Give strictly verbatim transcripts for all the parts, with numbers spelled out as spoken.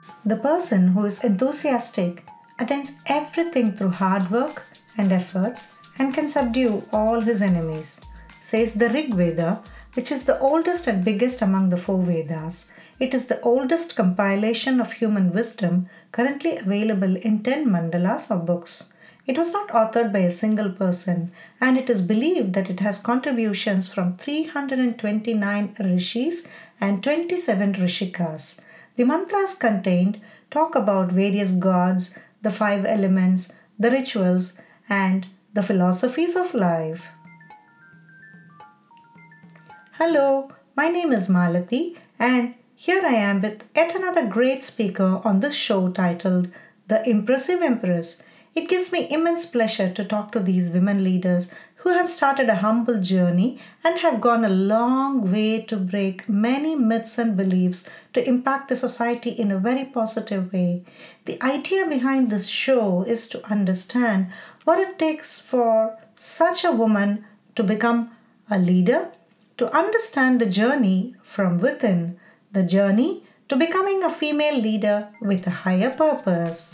The person who is enthusiastic attains everything through hard work and efforts and can subdue all his enemies, says the Rig Veda, which is the oldest and biggest among the four Vedas. It is the oldest compilation of human wisdom currently available in ten mandalas or books. It was not authored by a single person, and it is believed that it has contributions from three hundred twenty-nine rishis and twenty-seven rishikas. The mantras contained talk about various gods, the five elements, the rituals, and the philosophies of life. Hello, my name is Malati, and here I am with yet another great speaker on this show titled The Impressive Empress. It gives me immense pleasure to talk to these women leaders who have started a humble journey and have gone a long way to break many myths and beliefs to impact the society in a very positive way. The idea behind this show is to understand what it takes for such a woman to become a leader, to understand the journey from within, the journey to becoming a female leader with a higher purpose.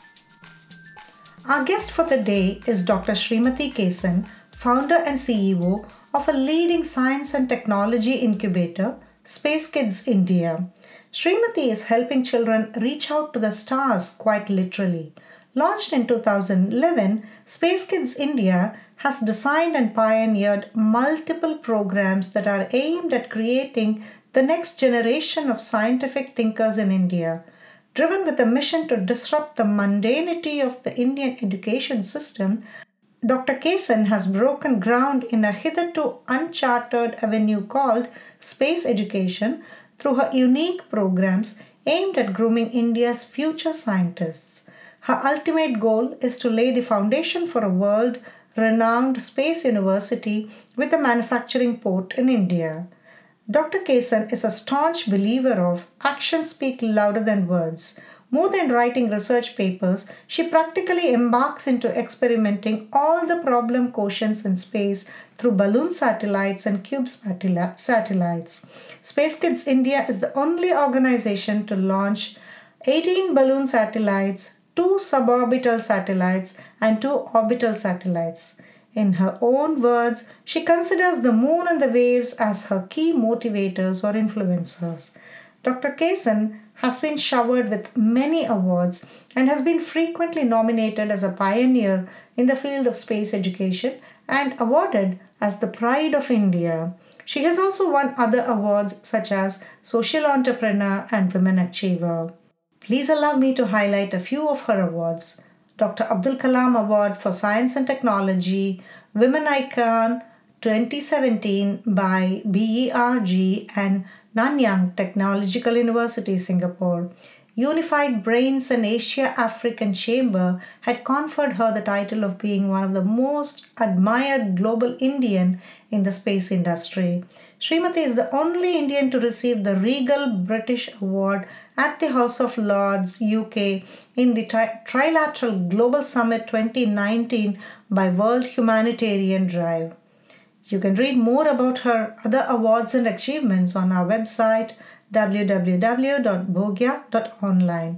Our guest for the day is Doctor Srimati Kesan, founder and C E O of a leading science and technology incubator, Space Kids India. Srimati is helping children reach out to the stars quite literally. Launched in two thousand eleven, Space Kids India has designed and pioneered multiple programs that are aimed at creating the next generation of scientific thinkers in India. Driven with a mission to disrupt the mundanity of the Indian education system, Doctor Kesan has broken ground in a hitherto uncharted avenue called space education through her unique programs aimed at grooming India's future scientists. Her ultimate goal is to lay the foundation for a world-renowned space university with a manufacturing port in India. Doctor Kesan is a staunch believer of actions speak louder than words. More than writing research papers, she practically embarks into experimenting all the problem quotients in space through balloon satellites and cube satellites. Space Kids India is the only organization to launch eighteen balloon satellites, two suborbital satellites, and two orbital satellites. In her own words, she considers the moon and the waves as her key motivators or influencers. Doctor Kesan has been showered with many awards and has been frequently nominated as a pioneer in the field of space education and awarded as the Pride of India. She has also won other awards such as Social Entrepreneur and Women Achiever. Please allow me to highlight a few of her awards. Doctor Abdul Kalam Award for Science and Technology, Women Icon twenty seventeen by B E R G and Nanyang Technological University, Singapore. Unified Brains and Asia African Chamber had conferred her the title of being one of the most admired global Indian in the space industry. Srimati is the only Indian to receive the Regal British Award at the House of Lords, U K, in the Tri- Trilateral Global Summit twenty nineteen by World Humanitarian Drive. You can read more about her other awards and achievements on our website w w w dot bhogya dot online.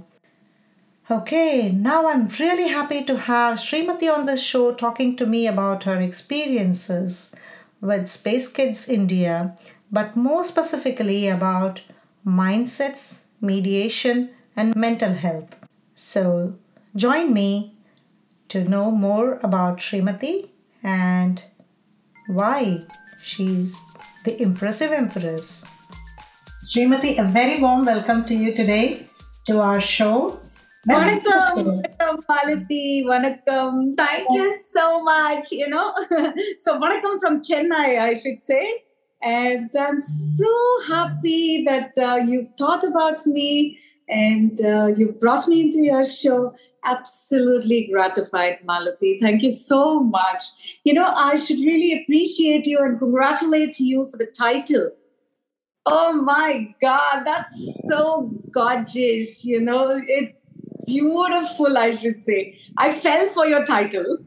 Okay, now I'm really happy to have Srimati on the show talking to me about her experiences with Space Kids India, but more specifically about mindsets, mediation, and mental health. So, join me to know more about Srimati and why she's the impressive empress. Srimati, a very warm welcome to you today to our show. Vanakkam, vanakkam, Malati, vanakkam. Thank you so much, you know. So, vanakkam from Chennai, I should say. And I'm so happy that uh, you've thought about me and uh, you've brought me into your show. Absolutely gratified, Malati. Thank you so much. You know, I should really appreciate you and congratulate you for the title. Oh my God, that's so gorgeous. You know, it's beautiful, I should say. I fell for your title.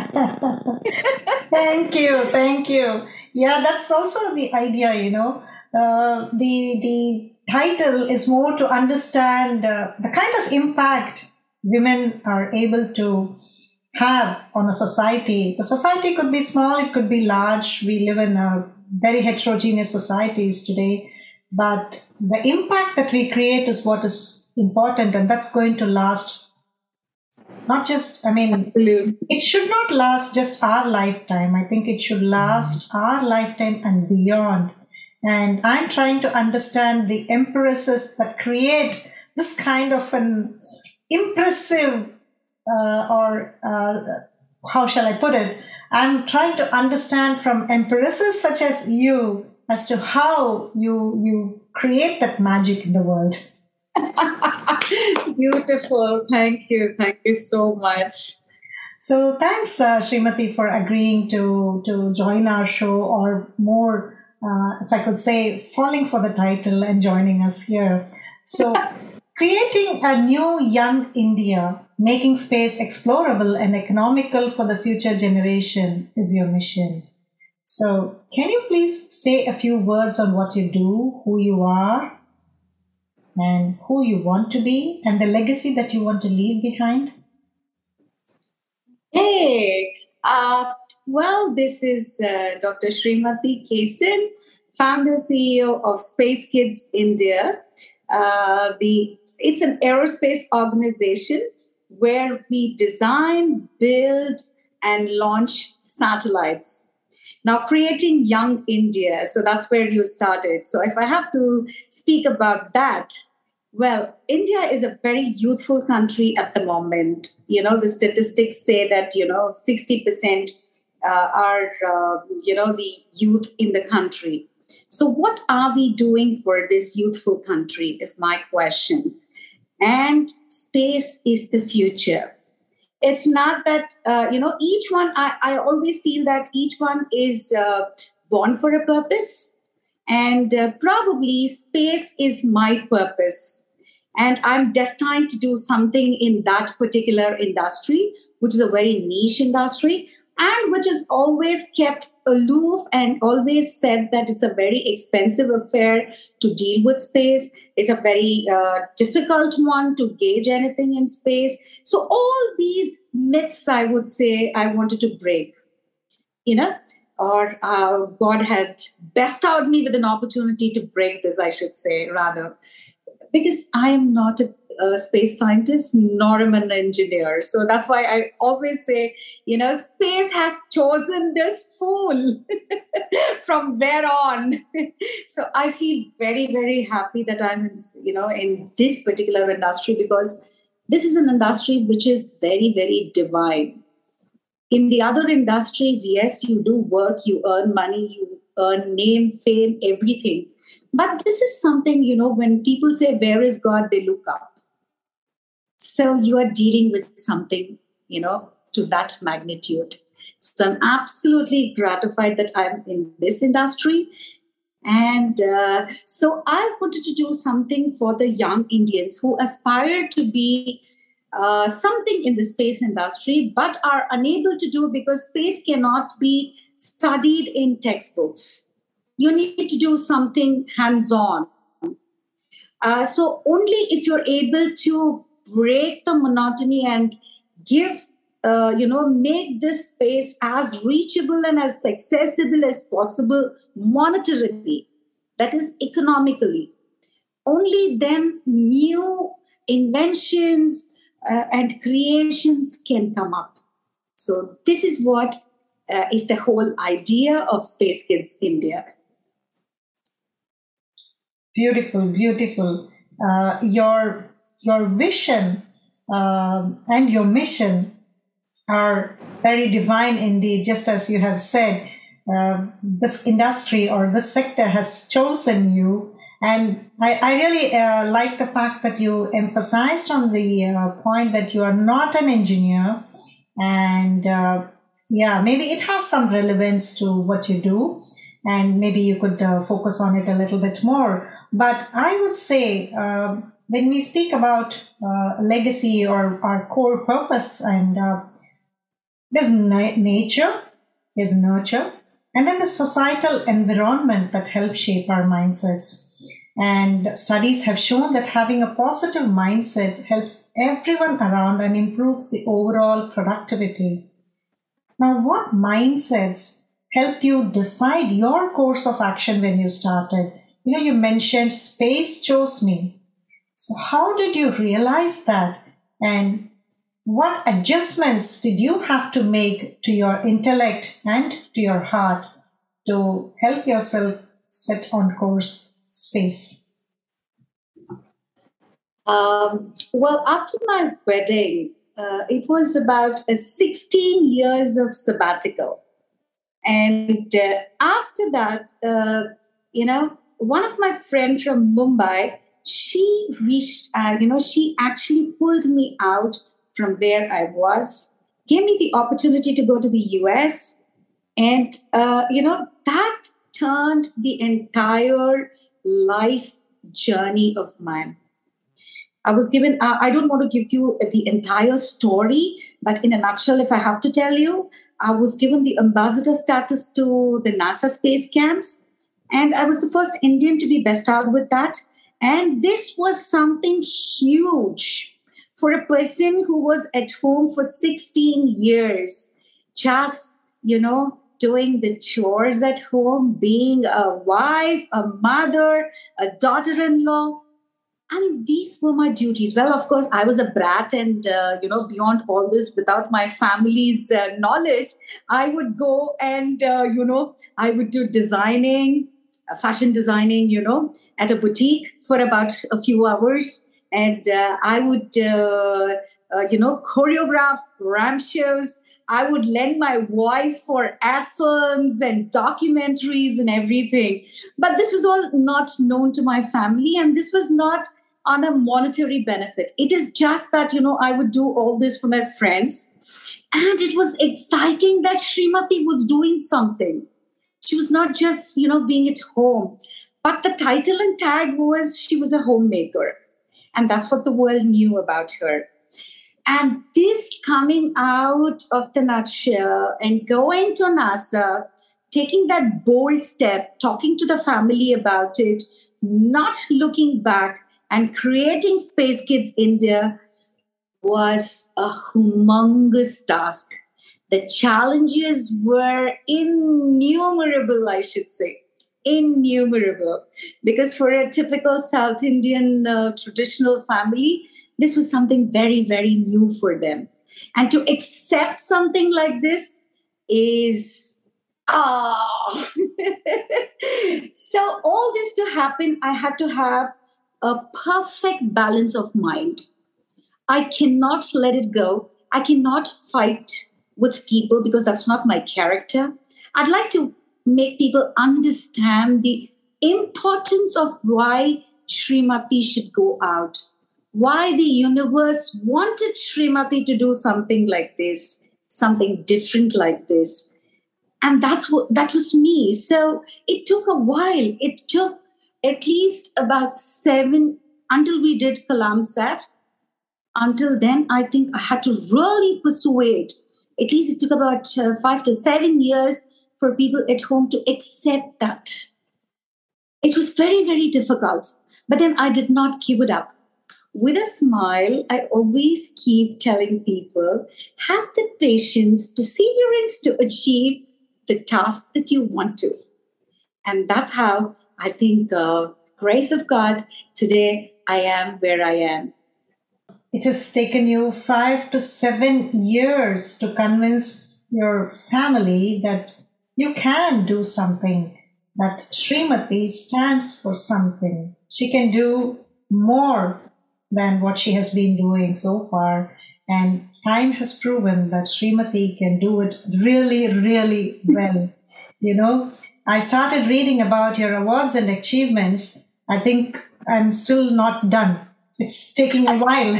Thank you. Thank you. Yeah, that's also the idea, you know. uh, the the title is more to understand uh, the kind of impact women are able to have on a society. The society could be small, it could be large. We live in a very heterogeneous societies today, but the impact that we create is what is important, and that's going to last. Not just, I mean, Absolutely. it should not last just our lifetime. I think it should last our lifetime and beyond. And I'm trying to understand the empresses that create this kind of an impressive, uh, or uh, how shall I put it? I'm trying to understand from empresses such as you as to how you you create that magic in the world. Beautiful. Thank you. Thank you so much. So thanks, uh, Srimati, for agreeing to, to join our show, or more, uh, if I could say, falling for the title and joining us here. So creating a new young India, making space explorable and economical for the future generation is your mission. So can you please say a few words on what you do, who you are, and who you want to be, and the legacy that you want to leave behind? Hey, uh, well, this is uh, Doctor Srimati Kesan, founder C E O of Space Kids India. Uh, the it's an aerospace organization where we design, build, and launch satellites. Now, creating young India. So that's where you started. So if I have to speak about that, well, India is a very youthful country at the moment. You know, the statistics say that, you know, sixty percent uh, are, uh, you know, the youth in the country. So what are we doing for this youthful country is my question. And space is the future. It's not that, uh, you know, each one, I, I always feel that each one is uh, born for a purpose. And uh, probably space is my purpose. And I'm destined to do something in that particular industry, which is a very niche industry, and which is always kept aloof and always said that it's a very expensive affair to deal with space. It's a very uh, difficult one to gauge anything in space. So, all these myths, I would say, I wanted to break, you know, or uh, God had bestowed me with an opportunity to break this, I should say, rather, because I am not a, a space scientist nor am an engineer. So that's why I always say, you know, space has chosen this fool from where on. So I feel very, very happy that I'm, in, you know, in this particular industry, because this is an industry which is very, very divine. In the other industries, yes, you do work, you earn money, you earn name, fame, everything. But this is something, you know, when people say, where is God, they look up. So you are dealing with something, you know, to that magnitude. So I'm absolutely gratified that I'm in this industry. And uh, so I wanted to do something for the young Indians who aspire to be uh, something in the space industry, but are unable to do because space cannot be studied in textbooks. You need to do something hands-on. Uh, so only if you're able to break the monotony and give, uh, you know, make this space as reachable and as accessible as possible monetarily, that is economically, only then new inventions uh, and creations can come up. So this is what uh, is the whole idea of Space Kids India. Beautiful, beautiful. Uh, your your vision um, and your mission are very divine indeed. Just as you have said, uh, this industry or this sector has chosen you, and I, I really uh, like the fact that you emphasized on the uh, point that you are not an engineer, and uh, yeah, maybe it has some relevance to what you do, and maybe you could uh, focus on it a little bit more. But I would say, uh, when we speak about uh, legacy or our core purpose, and uh, there's na- nature, there's nurture, and then the societal environment that helps shape our mindsets. And studies have shown that having a positive mindset helps everyone around and improves the overall productivity. Now, what mindsets helped you decide your course of action when you started? You know, you mentioned space chose me. So, how did you realize that? And what adjustments did you have to make to your intellect and to your heart to help yourself set on course space? Um, well, after my wedding, uh, it was about a sixteen years of sabbatical. And uh, after that, uh, you know, one of my friends from Mumbai, she reached out, you know, she actually pulled me out from where I was, gave me the opportunity to go to the U S. And, uh, you know, that turned the entire life journey of mine. I was given, uh, I don't want to give you the entire story, but in a nutshell, if I have to tell you, I was given the ambassador status to the NASA space camps. And I was the first Indian to be bestowed with that. And this was something huge for a person who was at home for sixteen years, just, you know, doing the chores at home, being a wife, a mother, a daughter in law. I mean, these were my duties. Well, of course, I was a brat, and uh, you know, beyond all this, without my family's uh, knowledge, I would go and uh, you know, I would do designing, uh, fashion designing, you know, at a boutique for about a few hours, and uh, I would, uh, uh, you know, choreograph ramp shows. I would lend my voice for ad films and documentaries and everything. But this was all not known to my family, and this was not on a monetary benefit. It is just that, you know, I would do all this for my friends. And it was exciting that Srimati was doing something. She was not just, you know, being at home. But the title and tag was she was a homemaker. And that's what the world knew about her. And this coming out of the nutshell and going to NASA, taking that bold step, talking to the family about it, not looking back, and creating Space Kids India was a humongous task. The challenges were innumerable, I should say. Innumerable. Because for a typical South Indian uh, traditional family, this was something very, very new for them. And to accept something like this is, ah. So, all this to happen, I had to have a perfect balance of mind. I cannot let it go. I cannot fight with people because that's not my character. I'd like to make people understand the importance of why Srimati should go out, why the universe wanted Srimati to do something like this, something different like this. And that's what that was me. So it took a while. It took at least about seven until we did Kalamsat. Until then, I think I had to really persuade. At least it took about uh, five to seven years for people at home to accept that. It was very, very difficult. But then I did not give it up. With a smile, I always keep telling people have the patience, perseverance to achieve the task that you want to. And that's how I think, uh, grace of God, today I am where I am. It has taken you five to seven years to convince your family that you can do something, that Srimati stands for something. She can do more than what she has been doing so far. And time has proven that Srimati can do it really, really well. You know, I started reading about your awards and achievements. I think I'm still not done. It's taking a while.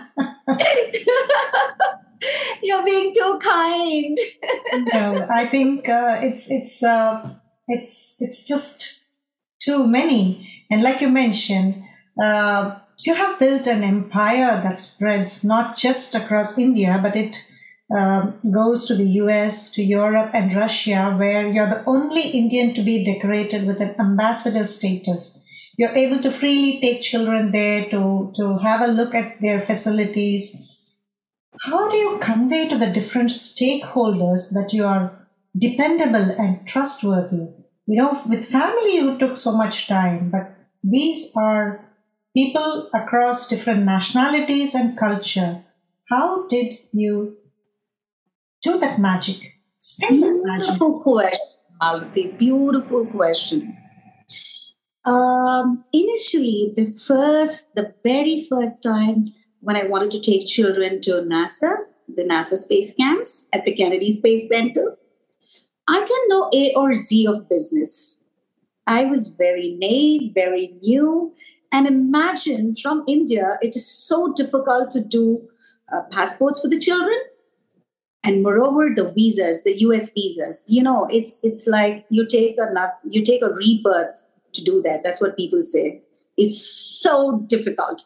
You're being too kind. No, I think uh, it's it's uh, it's it's just too many. And like you mentioned, uh, you have built an empire that spreads not just across India, but it um, goes to the U S, to Europe, and Russia, where you're the only Indian to be decorated with an ambassador status. You're able to freely take children there to, to have a look at their facilities. How do you convey to the different stakeholders that you are dependable and trustworthy? You know, with family, you took so much time, but these are people across different nationalities and culture. How did you do that magic? Spend that magic. Beautiful question, Malati. Beautiful question. Um, initially, the first, the very first time when I wanted to take children to NASA, the NASA space camps at the Kennedy Space Center, I didn't know A or Z of business. I was very naive, very new. And imagine from India, it is so difficult to do uh, passports for the children. And moreover, the visas, the U S visas, you know, it's it's like you take a you take a rebirth to do that. That's what people say. It's so difficult.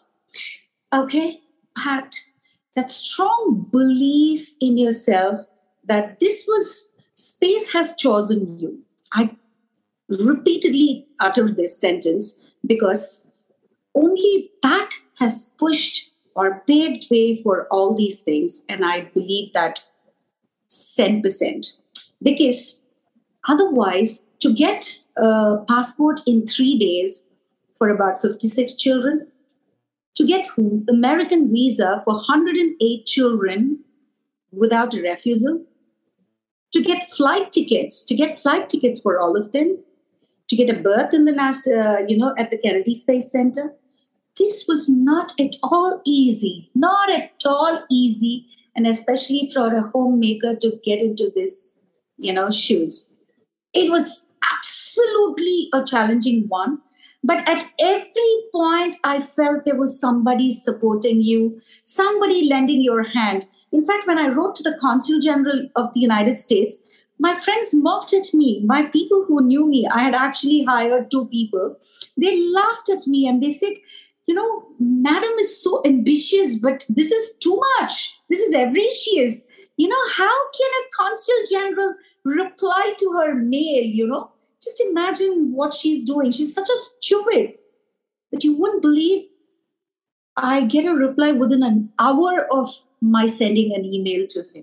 Okay, but that strong belief in yourself that this was space has chosen you. I repeatedly utter this sentence because only that has pushed or paved way for all these things. And I believe that ten percent. Because otherwise, to get a passport in three days for about fifty-six children, to get American visa for one hundred eight children without a refusal, to get flight tickets, to get flight tickets for all of them, to get a berth in the NASA, you know, at the Kennedy Space Center. This was not at all easy, not at all easy, and especially for a homemaker to get into this, you know, shoes. It was absolutely a challenging one. But at every point, I felt there was somebody supporting you, somebody lending your hand. In fact, when I wrote to the Consul General of the United States, my friends mocked at me. My people who knew me, I had actually hired two people. They laughed at me and they said, you know, madam is so ambitious, but this is too much. This is avaricious. You know, how can a Consul General reply to her mail, you know? Just imagine what she's doing. She's such a stupid. But you wouldn't believe I get a reply within an hour of my sending an email to him.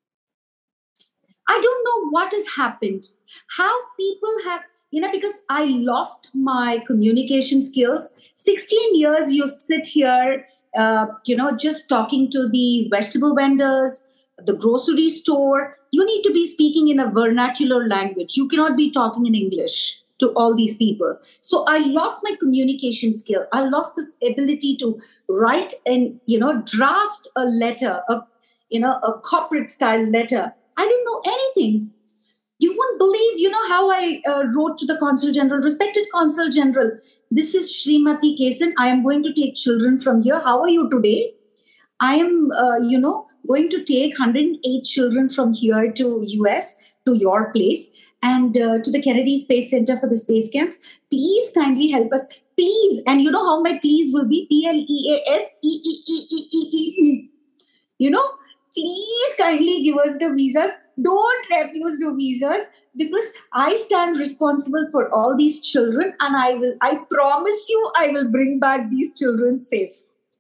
I don't know what has happened. How people have, you know, because I lost my communication skills. sixteen years you sit here, uh, you know, just talking to the vegetable vendors, the grocery store. You need to be speaking in a vernacular language. You cannot be talking in English to all these people. So I lost my communication skill. I lost this ability to write and, you know, draft a letter, a, you know, a corporate style letter. I didn't know anything. You wouldn't believe, you know, how I uh, wrote to the Consul General, respected Consul General. This is Srimati Kesan. I am going to take children from here. How are you today? I am, uh, you know, going to take one hundred eight children from here to U S, to your place, and uh, to the Kennedy Space Center for the space camps. Please kindly help us. Please. And you know how my please will be? P L E A S E E E E E E E. You know, please kindly give us the visas. Don't refuse the visas because I stand responsible for all these children and I will, I promise you, I will bring back these children safe.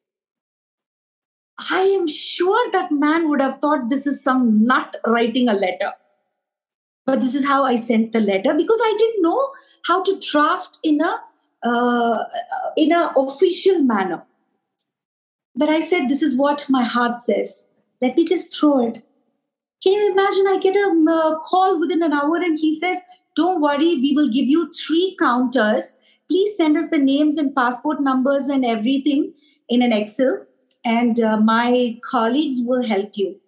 I am sure that man would have thought this is some nut writing a letter. But this is how I sent the letter because I didn't know how to draft in a uh, in an official manner. But I said, this is what my heart says. Let me just throw it. Can you imagine? I get a uh, call within an hour and he says, don't worry, we will give you three counters. Please send us the names and passport numbers and everything in an Excel. And uh, my colleagues will help you.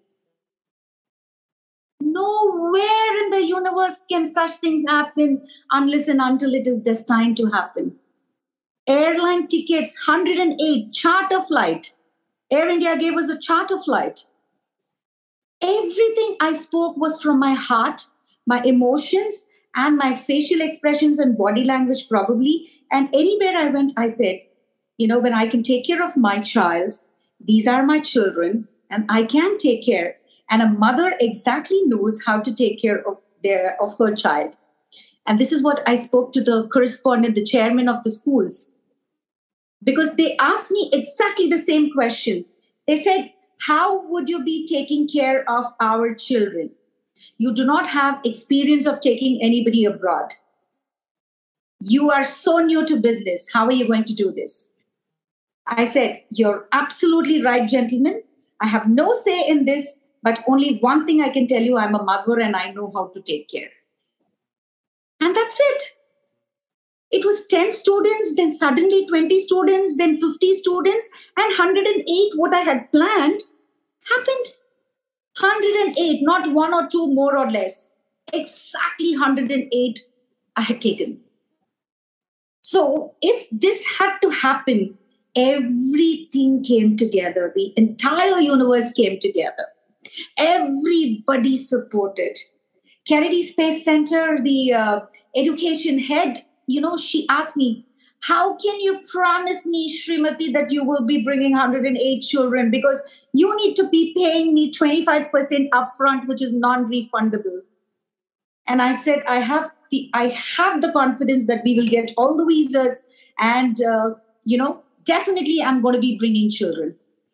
Nowhere in the universe can such things happen unless and until it is destined to happen. Airline tickets, one hundred eight, charter flight. Air India gave us a charter flight. Everything I spoke was from my heart, my emotions, and my facial expressions and body language probably. And anywhere I went, I said, you know, when I can take care of my child, these are my children, and I can take care. And a mother exactly knows how to take care of their of her child. And this is what I spoke to the correspondent, the chairman of the schools, because they asked me exactly the same question. They said, how would you be taking care of our children? You do not have experience of taking anybody abroad. You are so new to business. How are you going to do this? I said, you're absolutely right, gentlemen. I have no say in this, but only one thing I can tell you, I'm a mother and I know how to take care. And that's it. It was ten students, then suddenly twenty students, then fifty students, and one hundred eight, what I had planned, happened. one hundred eight, not one or two more or less. Exactly one hundred eight I had taken. So if this had to happen, everything came together. The entire universe came together. Everybody supported. Kennedy Space Center, the uh, education head, you know, she asked me, how can you promise me, Srimati, that you will be bringing one hundred eight children? Because you need to be paying me twenty-five percent upfront, which is non-refundable. And I said, I have the I have the confidence that we will get all the visas, and uh, you know, definitely I'm going to be bringing children.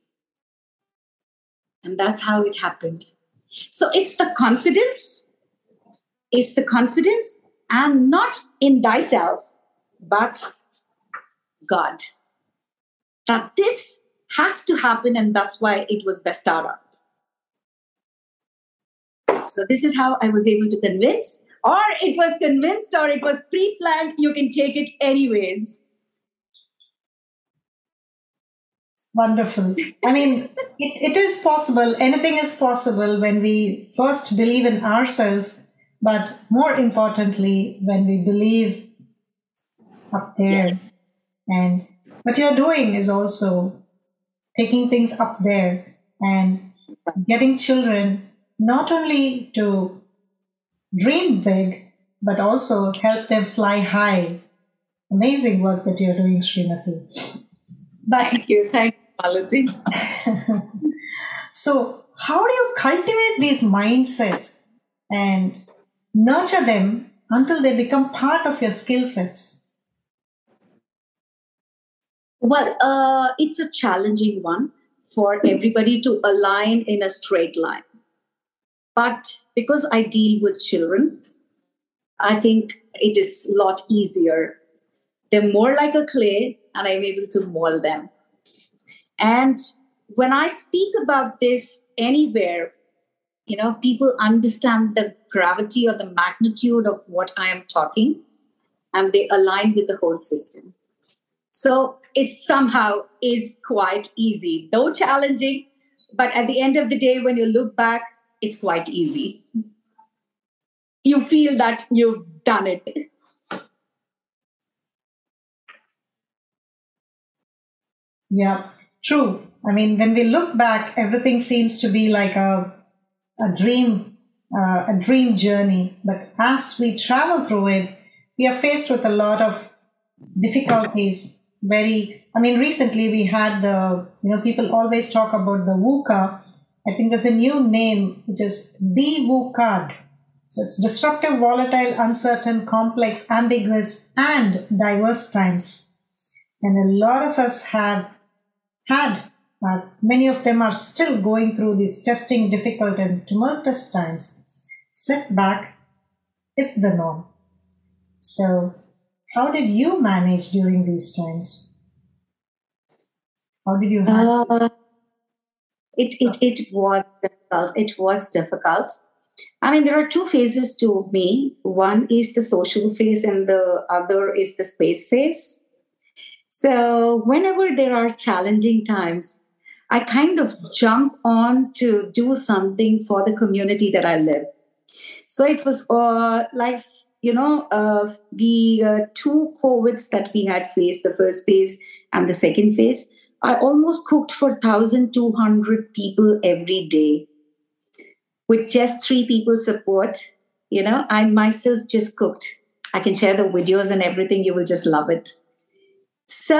And that's how it happened. So it's the confidence, it's the confidence, and not in thyself, but God. That this has to happen, and that's why it was Vistara. So this is how I was able to convince, or it was convinced, or it was pre-planned. You can take it anyways. Wonderful. I mean, it, it is possible. Anything is possible when we first believe in ourselves, but more importantly, when we believe up there. Yes. And what you're doing is also taking things up there and getting children not only to dream big, but also help them fly high. Amazing work that you're doing, Srimati. But thank you. Thank you, Malati. So how do you cultivate these mindsets and nurture them until they become part of your skill sets? Well, uh, it's a challenging one for everybody to align in a straight line. But because I deal with children, I think it is a lot easier. They're more like a clay, and I'm able to mold them. And when I speak about this anywhere, you know, people understand the gravity or the magnitude of what I am talking, and they align with the whole system. So it somehow is quite easy, though challenging. But at the end of the day, when you look back, it's quite easy. You feel that you've done it. Yeah, true. I mean, when we look back, everything seems to be like a a dream, uh, a dream journey. But as we travel through it, we are faced with a lot of difficulties. Very, I mean, recently we had the, you know, people always talk about the VUCA. I think there's a new name, which is D-VUCAD. So it's disruptive, volatile, uncertain, complex, ambiguous, and diverse times. And a lot of us have had, uh, many of them are still going through these testing, difficult, and tumultuous times. Setback is the norm. So how did you manage during these times? How did you handle Uh, it, it, it was difficult. It was difficult. I mean, there are two phases to me. One is the social phase, and the other is the space phase. So whenever there are challenging times, I kind of jump on to do something for the community that I live. So it was uh, like, you know, uh, the uh, two COVIDs that we had faced, the first phase and the second phase, I almost cooked for one thousand two hundred people every day with just three people support. You know, I myself just cooked. I can share the videos and everything. You will just love it. So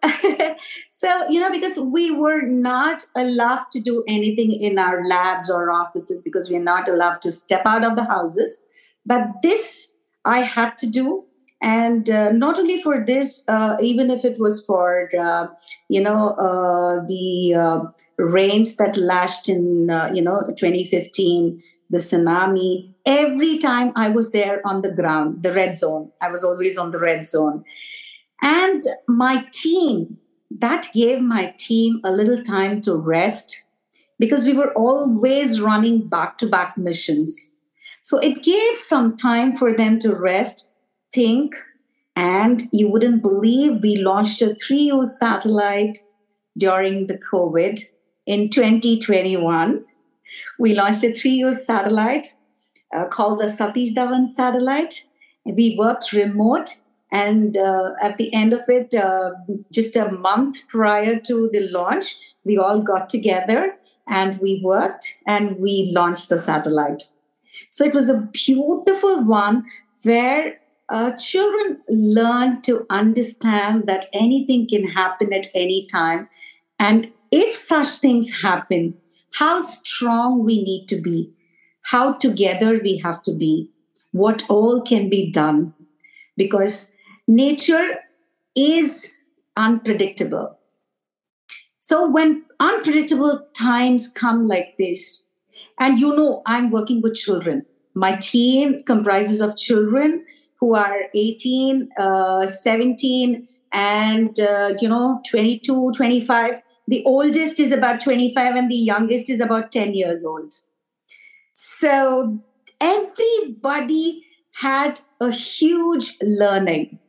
So, you know, because we were not allowed to do anything in our labs or offices because we are not allowed to step out of the houses. But this I had to do. And uh, not only for this, uh, even if it was for, uh, you know, uh, the uh, rains that lashed in, uh, you know, twenty fifteen, the tsunami, every time I was there on the ground, the red zone, I was always on the red zone. And my team, that gave my team a little time to rest because we were always running back to back missions. So it gave some time for them to rest, think, and you wouldn't believe we launched a three U satellite during the COVID in twenty twenty-one. We launched a three U satellite uh, called the Satish Dhawan satellite. We worked remote, and uh, at the end of it, uh, just a month prior to the launch, we all got together and we worked and we launched the satellite. So it was a beautiful one where uh, children learn to understand that anything can happen at any time. And if such things happen, how strong we need to be, how together we have to be, what all can be done. Because nature is unpredictable. So when unpredictable times come like this, and you know, I'm working with children. My team comprises of children who are eighteen, uh, seventeen, and, uh, you know, twenty-two, twenty-five. The oldest is about twenty-five, and the youngest is about ten years old. So everybody had a huge learning.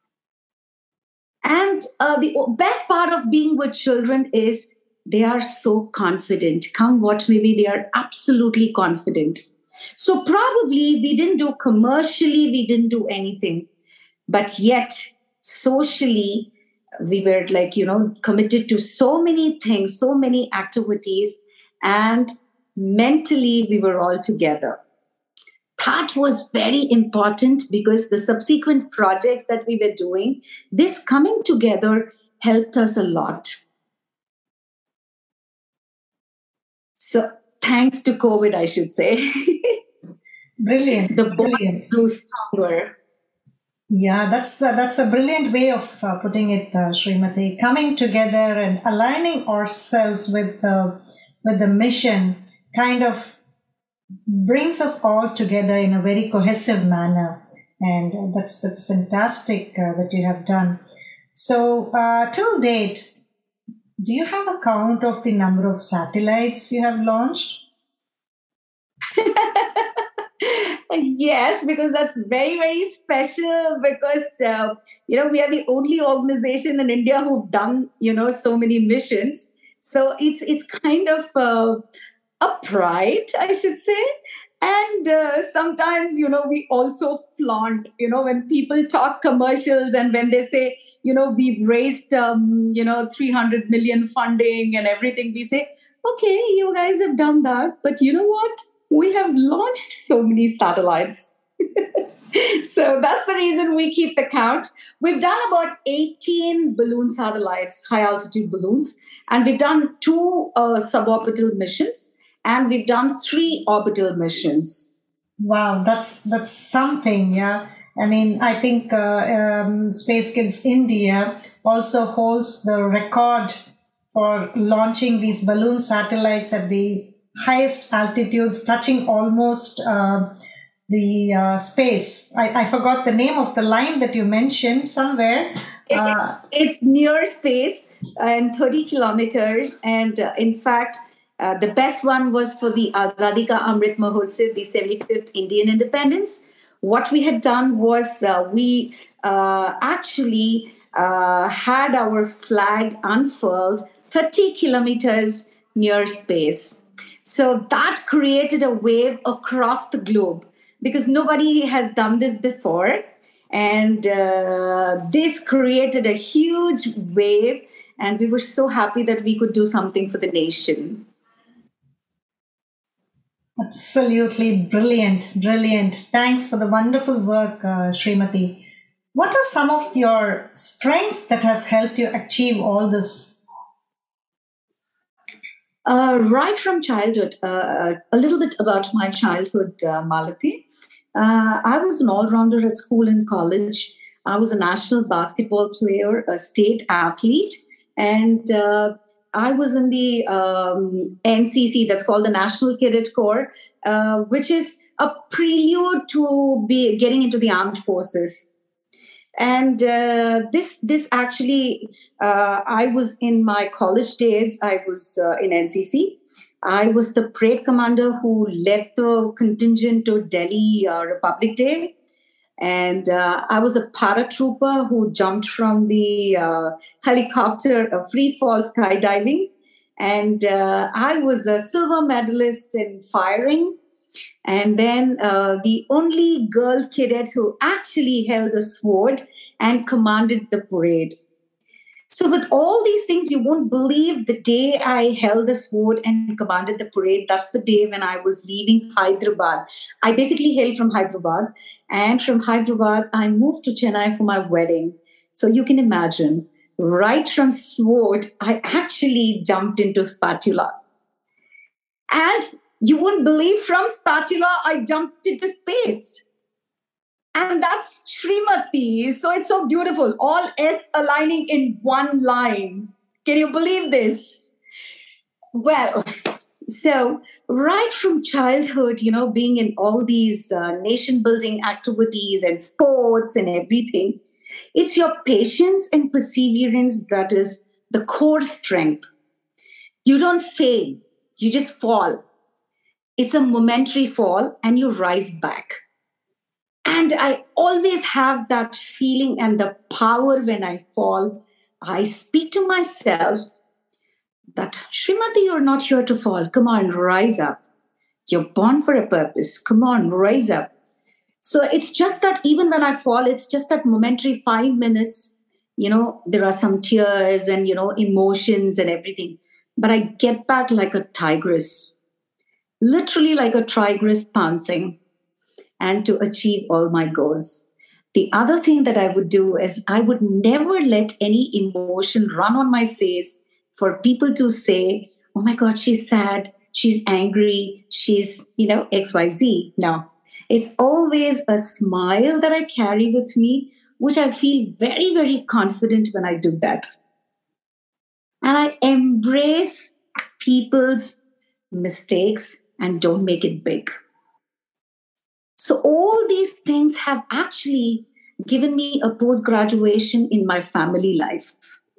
And uh, the best part of being with children is they are so confident. Come what may be, they are absolutely confident. So probably we didn't do commercially, we didn't do anything. But yet, socially, we were like, you know, committed to so many things, so many activities. And mentally, we were all together. That was very important because the subsequent projects that we were doing, this coming together helped us a lot. So thanks to COVID, I should say. Brilliant. The bond Brilliant. grew stronger. Yeah, that's uh, that's a brilliant way of uh, putting it, uh, Srimati. Coming together and aligning ourselves with the with the mission kind of brings us all together in a very cohesive manner, and uh, that's that's fantastic uh, that you have done. So, uh, till date, do you have a count of the number of satellites you have launched? Yes, because that's very, very special because, uh, you know, we are the only organization in India who've done, you know, so many missions. So it's, it's kind of uh, a pride, I should say. And uh, sometimes, you know, we also flaunt, you know, when people talk commercials and when they say, you know, we've raised, um, you know, three hundred million funding and everything, we say, okay, you guys have done that. But you know what? We have launched so many satellites. So that's the reason we keep the count. We've done about eighteen balloon satellites, high altitude balloons, and we've done two uh, suborbital missions, and we've done three orbital missions. Wow, that's that's something, yeah. I mean, I think uh, um, Space Kids India also holds the record for launching these balloon satellites at the highest altitudes, touching almost uh, the uh, space. I, I forgot the name of the line that you mentioned somewhere. Uh, it's near space and thirty kilometers. And uh, in fact, uh, the best one was for the Azadi Ka Amrit Mahotsav, the seventy-fifth Indian independence. What we had done was uh, we uh, actually uh, had our flag unfurled thirty kilometers near space. So that created a wave across the globe because nobody has done this before. And uh, this created a huge wave. And we were so happy that we could do something for the nation. Absolutely brilliant, brilliant. Thanks for the wonderful work, uh, Srimati. What are some of your strengths that has helped you achieve all this? Uh, right from childhood, uh, a little bit about my childhood, uh, Malati. Uh, I was an all rounder at school and college. I was a national basketball player, a state athlete, and uh, I was in the um, N C C, that's called the National Cadet Corps, uh, which is a prelude to be getting into the armed forces. And uh, this this actually, uh, I was in my college days, I was uh, in NCC. I was the parade commander who led the contingent to Delhi uh, Republic Day. And uh, I was a paratrooper who jumped from the uh, helicopter, a free fall skydiving. And uh, I was a silver medalist in firing, and then uh, the only girl cadet who actually held a sword and commanded the parade. So, with all these things, you won't believe the day I held a sword and commanded the parade. That's the day when I was leaving Hyderabad. I basically hail from Hyderabad, and from Hyderabad, I moved to Chennai for my wedding. So, you can imagine, right from sword, I actually jumped into spatula. And you wouldn't believe, from spatula, I jumped into space. And that's Srimati. So it's so beautiful. All S aligning in one line. Can you believe this? Well, so right from childhood, you know, being in all these uh, nation building activities and sports and everything, it's your patience and perseverance that is the core strength. You don't fail, you just fall. It's a momentary fall and you rise back. And I always have that feeling and the power when I fall. I speak to myself that, Srimati, you're not here to fall. Come on, rise up. You're born for a purpose. Come on, rise up. So it's just that even when I fall, it's just that momentary five minutes. You know, there are some tears and, you know, emotions and everything. But I get back like a tigress, literally like a tigress pouncing, and to achieve all my goals. The other thing that I would do is I would never let any emotion run on my face for people to say, oh my God, she's sad, she's angry, she's, you know, X Y Z. No, it's always a smile that I carry with me, which I feel very, very confident when I do that. And I embrace people's mistakes and don't make it big. So, all these things have actually given me a post graduation in my family life.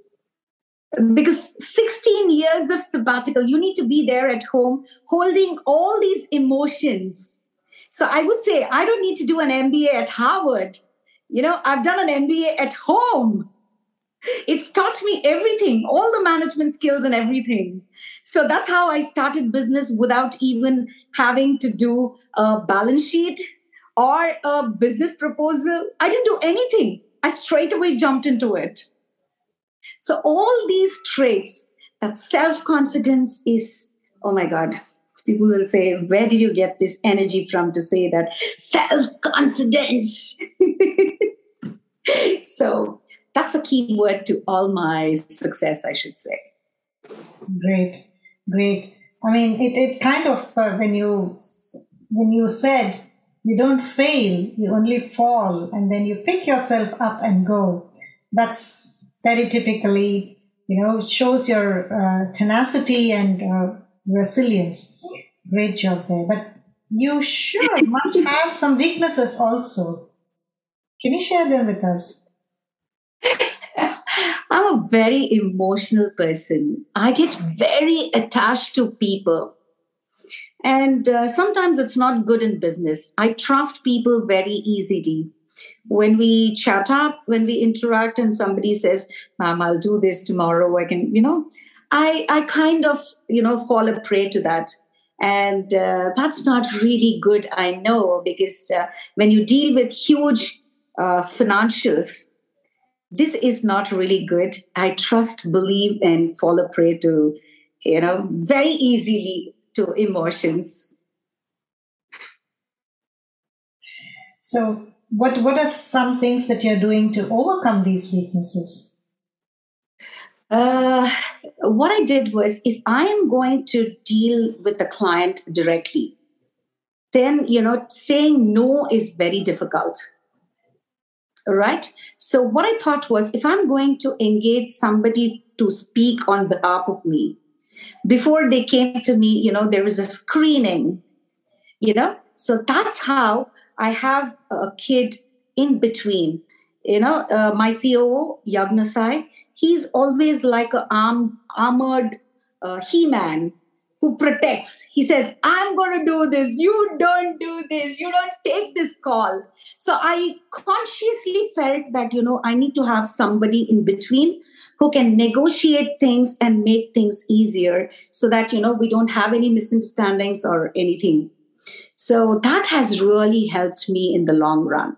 Because sixteen years of sabbatical, you need to be there at home holding all these emotions. So, I would say I don't need to do an M B A at Harvard. You know, I've done an M B A at home. It's taught me everything, all the management skills and everything. So that's how I started business without even having to do a balance sheet or a business proposal. I didn't do anything. I straight away jumped into it. So all these traits, that self-confidence is, oh my God, people will say, where did you get this energy from to say that self-confidence? So that's the key word to all my success, I should say. Great, great. I mean, it, it kind of, uh, when you when you said you don't fail, you only fall, and then you pick yourself up and go. That's very typically, you know, shows your uh, tenacity and uh, resilience. Great job there. But you sure must have some weaknesses also. Can you share them with us? I'm a very emotional person. I get very attached to people. And uh, sometimes it's not good in business. I trust people very easily. When we chat up, when we interact, and somebody says, Ma'am, I'll do this tomorrow, I can, you know, I, I kind of, you know, fall a prey to that. And uh, that's not really good, I know, because uh, when you deal with huge uh, financials, this is not really good. I trust, believe, and fall a prey to, you know, very easily to emotions. So what what are some things that you're doing to overcome these weaknesses? Uh, what I did was, if I am going to deal with the client directly, then, you know, saying no is very difficult. Right? So what I thought was, if I'm going to engage somebody to speak on behalf of me, before they came to me, you know, there was a screening, you know. So that's how I have a kid in between. You know, uh, my C O O, Yagnasai, he's always like an arm, armored uh, He-Man who protects. He says, I'm going to do this. You don't do this. You don't take this call. So I consciously felt that, you know, I need to have somebody in between who can negotiate things and make things easier so that, you know, we don't have any misunderstandings or anything. So that has really helped me in the long run.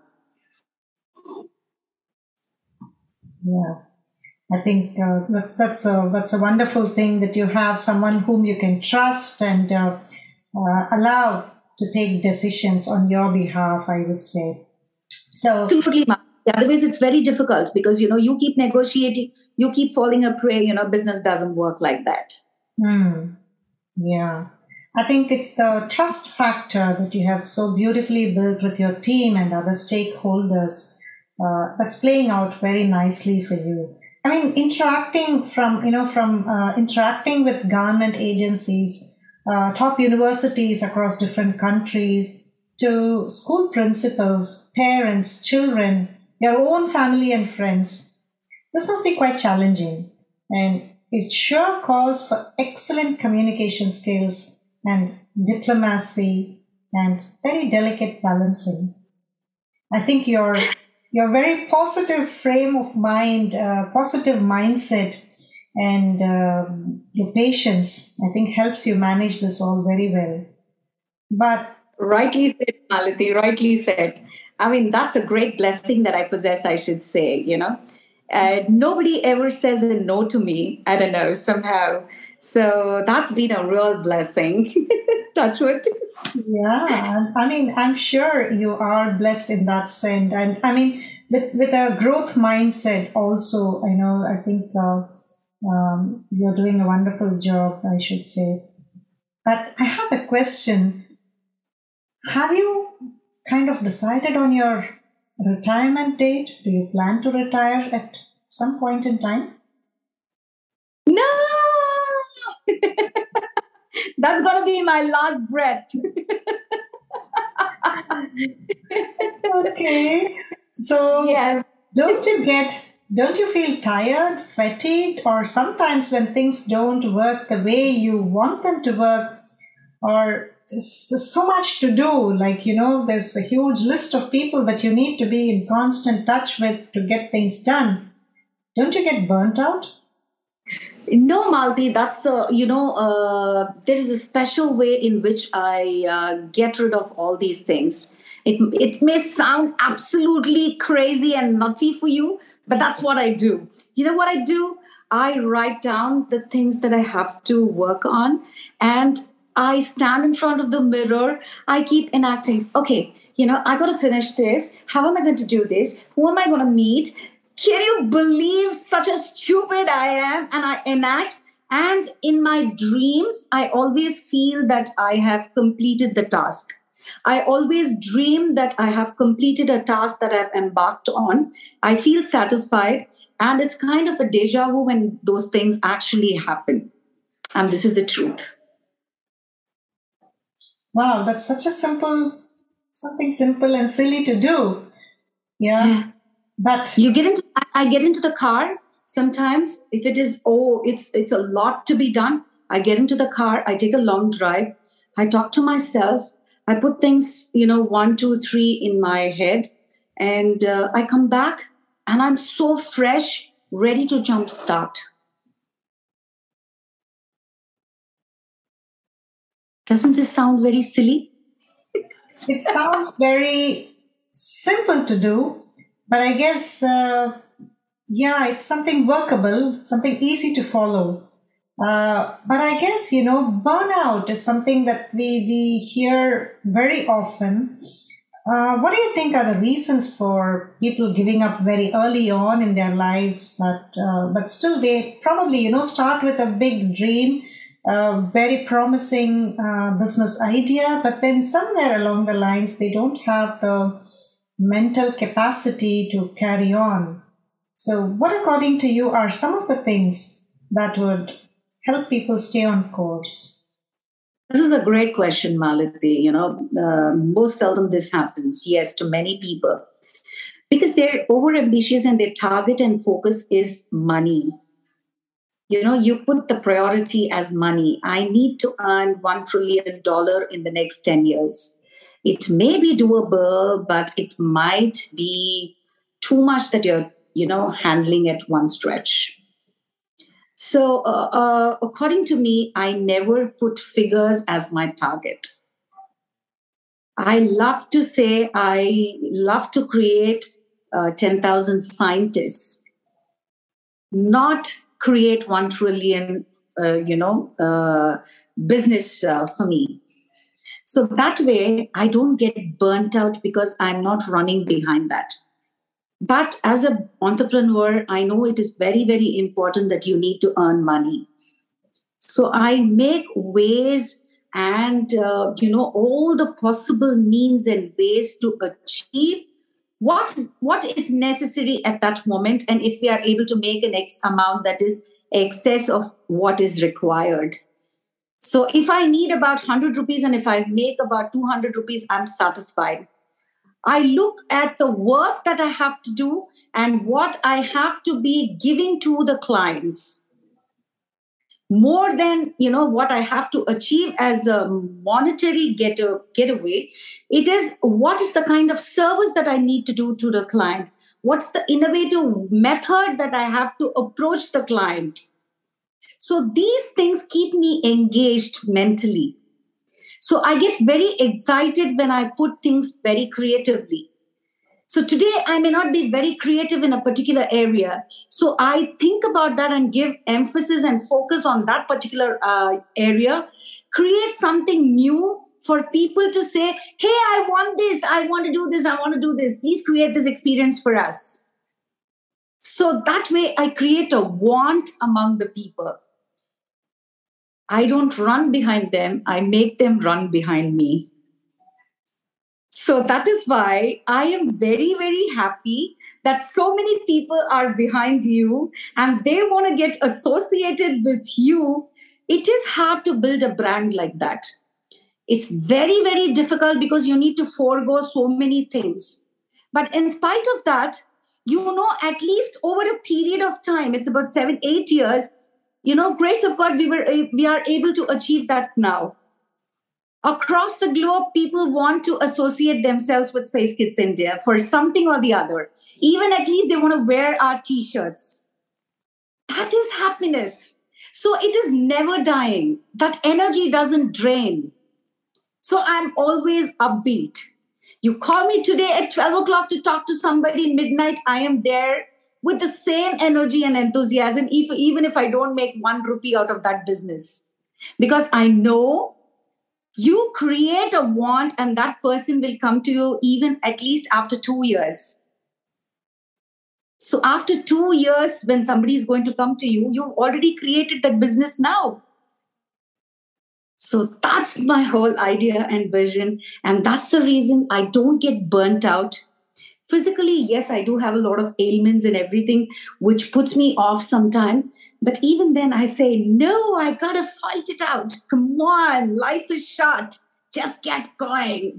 Yeah. I think uh, that's that's a that's a wonderful thing that you have someone whom you can trust and uh, uh, allow to take decisions on your behalf, I would say. So absolutely, otherwise it's very difficult because, you know, you keep negotiating, you keep falling a prey. You know, business doesn't work like that. Hmm. Yeah, I think it's the trust factor that you have so beautifully built with your team and other stakeholders uh, that's playing out very nicely for you. I mean, interacting from, you know, from uh, interacting with government agencies, uh, top universities across different countries, to school principals, parents, children, your own family and friends. This must be quite challenging. And it sure calls for excellent communication skills and diplomacy and very delicate balancing. I think your your very positive frame of mind, uh, positive mindset, and um, your patience, I think, helps you manage this all very well. But rightly said, Malati, rightly said. I mean, that's a great blessing that I possess, I should say, you know. Uh, nobody ever says a no to me. I don't know, somehow. So that's been a real blessing. Touch wood. Yeah, I mean, I'm sure you are blessed in that sense. And I mean, with, with a growth mindset also, I know, I think uh, um, you're doing a wonderful job, I should say. But I have a question. Have you kind of decided on your retirement date? Do you plan to retire at some point in time? No! That's going to be my last breath. Okay. So yes. don't you get, don't you feel tired, fatigued, or sometimes when things don't work the way you want them to work, or there's, there's so much to do, like, you know, there's a huge list of people that you need to be in constant touch with to get things done. Don't you get burnt out? No, Malti, that's the, you know, uh, there is a special way in which I uh, get rid of all these things. It, it may sound absolutely crazy and nutty for you, but that's what I do. You know what I do? I write down the things that I have to work on, and I stand in front of the mirror. I keep enacting, okay, you know, I got to finish this. How am I going to do this? Who am I going to meet? Can you believe such a stupid I am? And I enact. And in my dreams, I always feel that I have completed the task. I always dream that I have completed a task that I've embarked on. I feel satisfied. And it's kind of a deja vu when those things actually happen. And this is the truth. Wow, that's such a simple, something simple and silly to do. Yeah. yeah. But you get into, I get into the car sometimes. If it is, oh, it's it's a lot to be done. I get into the car. I take a long drive. I talk to myself. I put things, you know, one, two, three in my head, and uh, I come back, and I'm so fresh, ready to jump start. Doesn't this sound very silly? It sounds very simple to do. But I guess, uh, yeah, it's something workable, something easy to follow. Uh, but I guess, you know, burnout is something that we, we hear very often. Uh, what do you think are the reasons for people giving up very early on in their lives, but uh, but still they probably you know start with a big dream, a very promising uh, business idea, but then somewhere along the lines they don't have the mental capacity to carry on. So, what according to you are some of the things that would help people stay on course? This is a great question, Malati. You know, uh, most seldom this happens, yes, to many people, because they're over ambitious and their target and focus is money. You know, you put the priority as money. I need to earn one trillion dollar in the next ten years. It may be doable, but it might be too much that you're, you know, handling at one stretch. So, uh, uh, according to me, I never put figures as my target. I love to say I love to create uh, ten thousand scientists, not create one trillion, uh, you know, uh, business uh, for me. So that way, I don't get burnt out because I'm not running behind that. But as an entrepreneur, I know it is very, very important that you need to earn money. So I make ways and uh, you know all the possible means and ways to achieve what what is necessary at that moment, and if we are able to make an X amount that is excess of what is required. So if I need about one hundred rupees and if I make about two hundred rupees, I'm satisfied. I look at the work that I have to do and what I have to be giving to the clients more than you know what I have to achieve as a monetary get a, getaway. It is what is the kind of service that I need to do to the client. What's the innovative method that I have to approach the client? So these things keep me engaged mentally. So I get very excited when I put things very creatively. So today I may not be very creative in a particular area. So I think about that and give emphasis and focus on that particular uh, area, create something new for people to say, hey, I want this, I want to do this, I want to do this. Please create this experience for us. So that way I create a want among the people. I don't run behind them, I make them run behind me. So that is why I am very, very happy that so many people are behind you and they want to get associated with you. It is hard to build a brand like that. It's very, very difficult because you need to forego so many things. But in spite of that, you know, at least over a period of time, it's about seven, eight years, you know, grace of God, we were we are able to achieve that now. Across the globe, people want to associate themselves with Space Kids India for something or the other. Even at least they want to wear our t-shirts. That is happiness. So it is never dying. That energy doesn't drain. So I'm always upbeat. You call me today at twelve o'clock to talk to somebody midnight, I am there with the same energy and enthusiasm, if, even if I don't make one rupee out of that business. Because I know you create a want and that person will come to you even at least after two years. So after two years, when somebody is going to come to you, you've already created that business now. So that's my whole idea and vision. And that's the reason I don't get burnt out. Physically, yes, I do have a lot of ailments and everything, which puts me off sometimes. But even then, I say, no, I gotta fight it out. Come on, life is short. Just get going.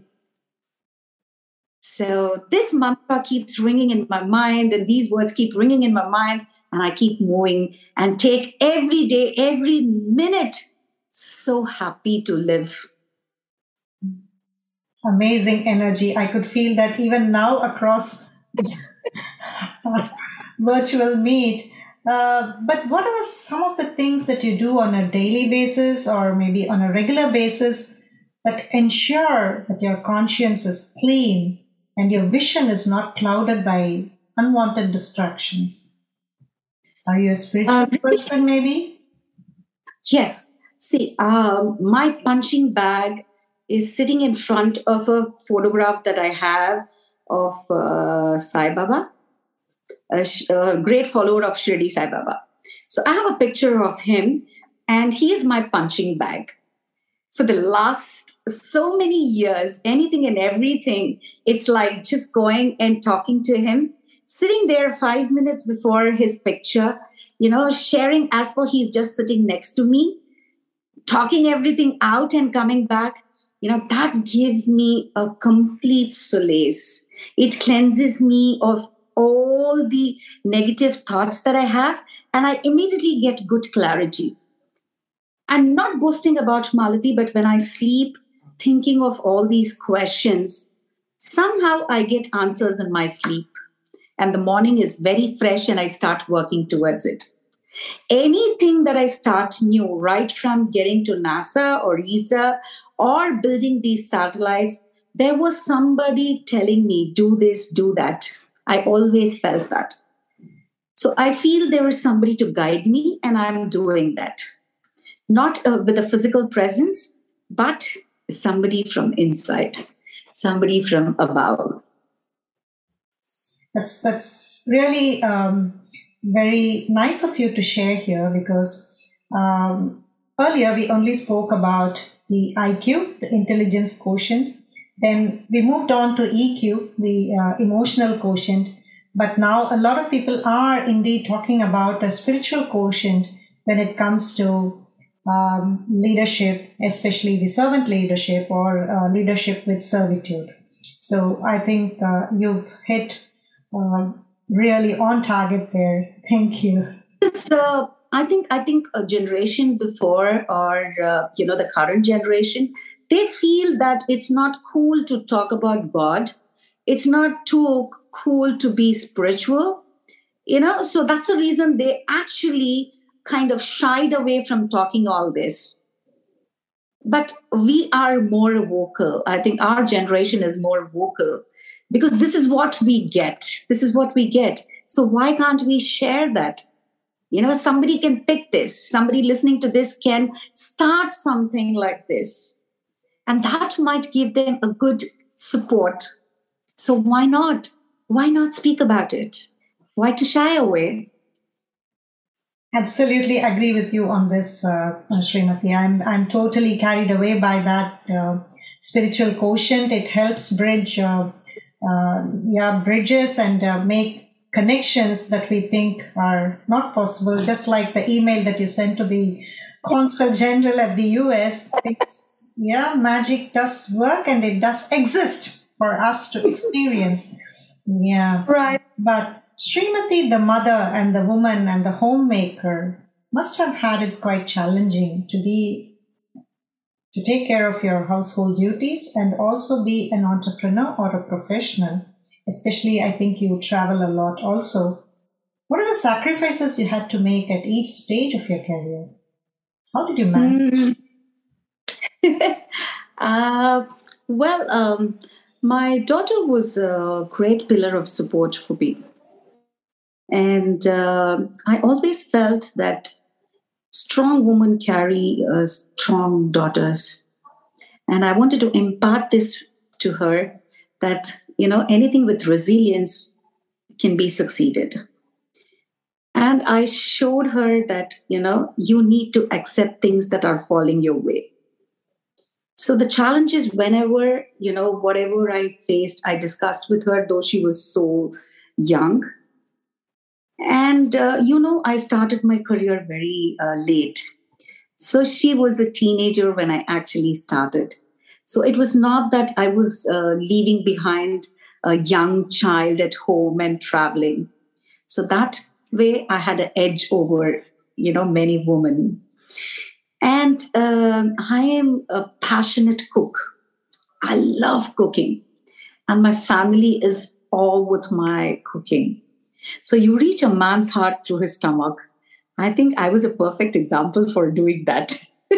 So this mantra keeps ringing in my mind, and these words keep ringing in my mind, and I keep moving and take every day, every minute. So happy to live. Amazing energy. I could feel that even now across this virtual meet. Uh, but what are some of the things that you do on a daily basis or maybe on a regular basis that ensure that your conscience is clean and your vision is not clouded by unwanted distractions? Are you a spiritual Uh, person, maybe? yes. See, um, my punching bag is sitting in front of a photograph that I have of uh, Sai Baba, a, sh- a great follower of Shirdi Sai Baba. So I have a picture of him, and he is my punching bag. For the last so many years, anything and everything, it's like just going and talking to him, sitting there five minutes before his picture, you know, sharing as though he's just sitting next to me, talking everything out and coming back. You know, that gives me a complete solace. It cleanses me of all the negative thoughts that I have, and I immediately get good clarity. I'm not boasting about Malati, but when I sleep, thinking of all these questions, somehow I get answers in my sleep. And the morning is very fresh and I start working towards it. Anything that I start new, right from getting to NASA or E S A or building these satellites, there was somebody telling me, do this, do that. I always felt that. So I feel there is somebody to guide me, and I'm doing that. Not uh, with a physical presence, but somebody from inside, somebody from above. That's that's really um, very nice of you to share here, because um, earlier we only spoke about the I Q, the intelligence quotient. Then we moved on to E Q, the uh, emotional quotient. But now a lot of people are indeed talking about a spiritual quotient when it comes to um, leadership, especially the servant leadership or uh, leadership with servitude. So I think uh, you've hit uh, really on target there. Thank you. So I think I think a generation before, or uh, you know, the current generation, they feel that it's not cool to talk about God. It's not too cool to be spiritual, you know. So that's the reason they actually kind of shied away from talking all this. But we are more vocal. I think our generation is more vocal because this is what we get. This is what we get. So why can't we share that? You know, somebody can pick this. Somebody listening to this can start something like this. And that might give them a good support. So why not? Why not speak about it? Why to shy away? Absolutely agree with you on this, uh, Srimati. I'm I'm totally carried away by that uh, spiritual quotient. It helps bridge, uh, uh, yeah, bridges and uh, make connections that we think are not possible. Just like the email that you sent to the Consul General at the U S. It's, yeah, magic does work and it does exist for us to experience. Yeah, Right. but Srimati, the mother and the woman and the homemaker, must have had it quite challenging to be to take care of your household duties and also be an entrepreneur or a professional. Especially, I think you travel a lot also. What are the sacrifices you had to make at each stage of your career? How did you manage? Mm. uh, well, um, my daughter was a great pillar of support for me. And uh, I always felt that strong women carry uh, strong daughters. And I wanted to impart this to her that, you know, anything with resilience can be succeeded. And I showed her that, you know, you need to accept things that are falling your way. So the challenge is whenever, you know, whatever I faced, I discussed with her, though she was so young. And, uh, you know, I started my career very uh, late. So she was a teenager when I actually started. So it was not that I was uh, leaving behind a young child at home and traveling. So that way I had an edge over, you know, many women. And uh, I am a passionate cook. I love cooking. And my family is all with my cooking. So you reach a man's heart through his stomach. I think I was a perfect example for doing that.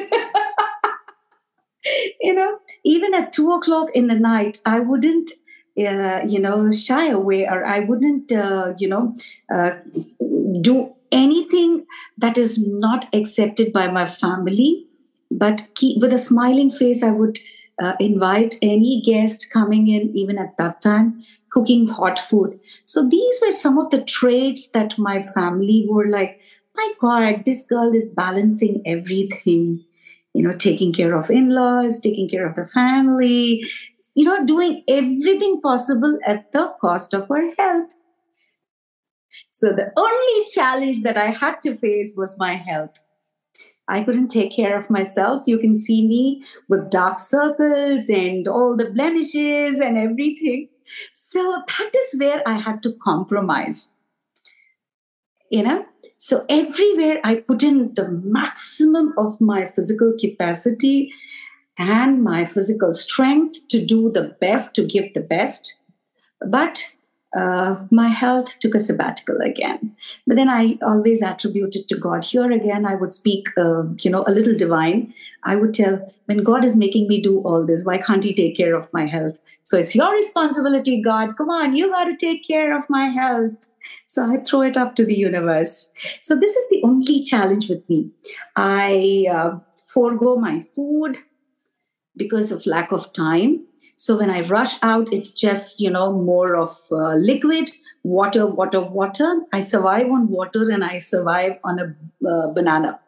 You know, even at two o'clock in the night, I wouldn't, uh, you know, shy away, or I wouldn't, uh, you know, uh, do anything that is not accepted by my family. But keep, with a smiling face, I would uh, invite any guest coming in, even at that time, cooking hot food. So these were some of the traits that my family were like, my God, this girl is balancing everything, you know, taking care of in laws, taking care of the family, you know, doing everything possible at the cost of her health. So the only challenge that I had to face was my health. I couldn't take care of myself. You can see me with dark circles and all the blemishes and everything. So that is where I had to compromise, you know. So everywhere I put in the maximum of my physical capacity and my physical strength to do the best, to give the best. But uh, my health took a sabbatical again. But then I always attributed to God. Here again, I would speak, uh, you know, a little divine. I would tell, when God is making me do all this, why can't He take care of my health? So it's your responsibility, God. Come on, you got to take care of my health. So I throw it up to the universe. So this is the only challenge with me. I uh, forego my food because of lack of time. So when I rush out, it's just, you know, more of uh, liquid, water, water, water. I survive on water and I survive on a uh, banana.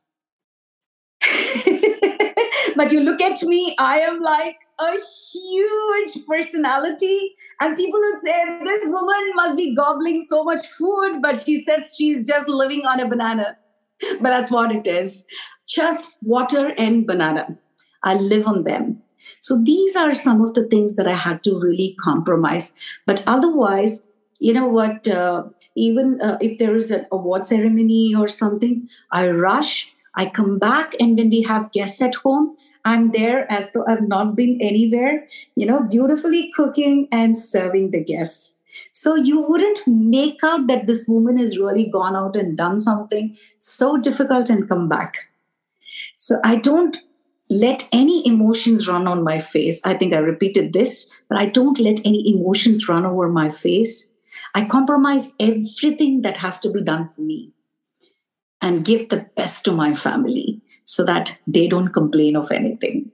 But you look at me, I am like a huge personality. And people would say, this woman must be gobbling so much food, but she says she's just living on a banana. But that's what it is. Just water and banana. I live on them. So these are some of the things that I had to really compromise. But otherwise, you know what, uh, even uh, if there is an award ceremony or something, I rush, I come back, and when we have guests at home, I'm there as though I've not been anywhere, you know, beautifully cooking and serving the guests. So you wouldn't make out that this woman has really gone out and done something so difficult and come back. So I don't let any emotions run on my face. I think I repeated this, but I don't let any emotions run over my face. I compromise everything that has to be done for me and give the best to my family so that they don't complain of anything.